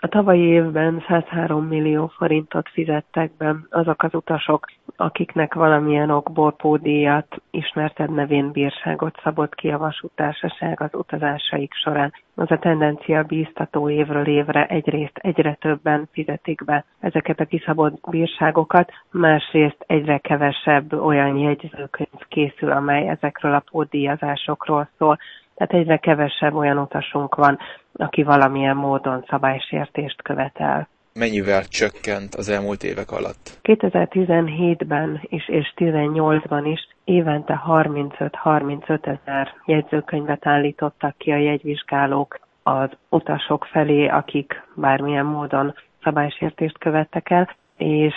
A tavalyi évben 103 millió forintot fizettek be azok az utasok, akiknek valamilyen okból pótdíjat, ismertebb nevén bírságot szabott ki a vasúttársaság az utazásaik során. Az a tendencia bíztató évről évre, egyrészt egyre többen fizetik be ezeket a kiszabott bírságokat, másrészt egyre kevesebb olyan jegyzőkönyv készül, amely ezekről a pótdíjazásokról szól. Tehát egyre kevesebb olyan utasunk van, aki valamilyen módon szabálysértést követel. Mennyivel csökkent az elmúlt évek alatt? 2017-ben is és 2018-ban is évente 35 ezer jegyzőkönyvet állítottak ki a jegyvizsgálók az utasok felé, akik bármilyen módon szabálysértést követtek el, és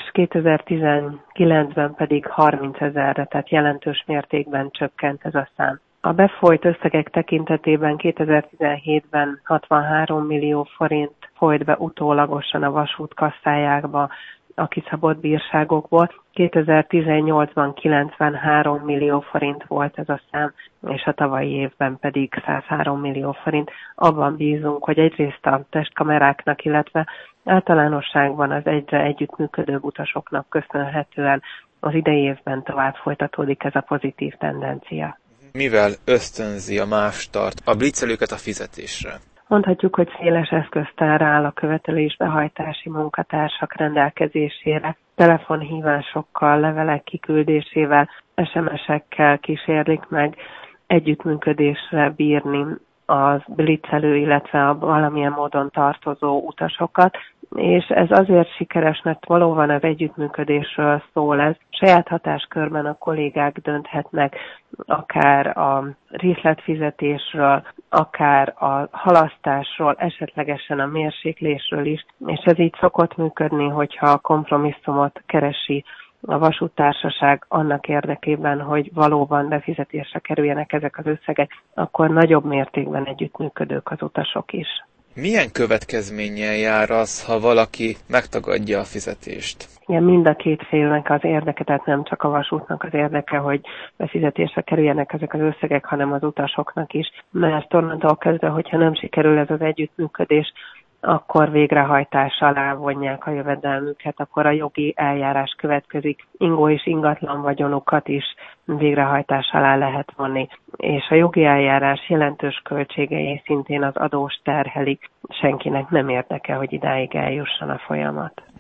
2019-ben pedig 30 ezerre, tehát jelentős mértékben csökkent ez a szám. A befolyt összegek tekintetében 2017-ben 63 millió forint folyt be utólagosan a vasút kasszájába a kiszabott bírságokból. 2018-ban 93 millió forint volt ez a szám, és a tavalyi évben pedig 103 millió forint. Abban bízunk, hogy egyrészt a testkameráknak, illetve általánosságban az egyre együttműködő utasoknak köszönhetően az idei évben tovább folytatódik ez a pozitív tendencia. Mivel ösztönzi a mástart a blitzelőket a fizetésre? Mondhatjuk, hogy széles eszköztár áll a követelésbehajtási munkatársak rendelkezésére. Telefonhívásokkal, levelek kiküldésével, SMS-ekkel kísérlik meg együttműködésre bírni az blitzelő, illetve a valamilyen módon tartozó utasokat, és ez azért sikeres, mert valóban az együttműködésről szól ez. Saját hatáskörben a kollégák dönthetnek akár a részletfizetésről, akár a halasztásról, esetlegesen a mérséklésről is, és ez így szokott működni, hogyha a kompromisszumot keresi a vasúttársaság annak érdekében, hogy valóban befizetésre kerüljenek ezek az összegek, akkor nagyobb mértékben együttműködők az utasok is. Milyen következménnyel jár az, ha valaki megtagadja a fizetést? Igen, mind a két félnek az érdeke, tehát nem csak a vasútnak az érdeke, hogy befizetésre kerüljenek ezek az összegek, hanem az utasoknak is, mert onnantól kezdve, hogyha nem sikerül ez az együttműködés, akkor végrehajtás alá vonják a jövedelmüket, akkor a jogi eljárás következik, ingó és ingatlan vagyonukat is végrehajtás alá lehet vonni. És a jogi eljárás jelentős költségei szintén az adós terhelik, senkinek nem érdeke, hogy idáig eljusson a folyamat.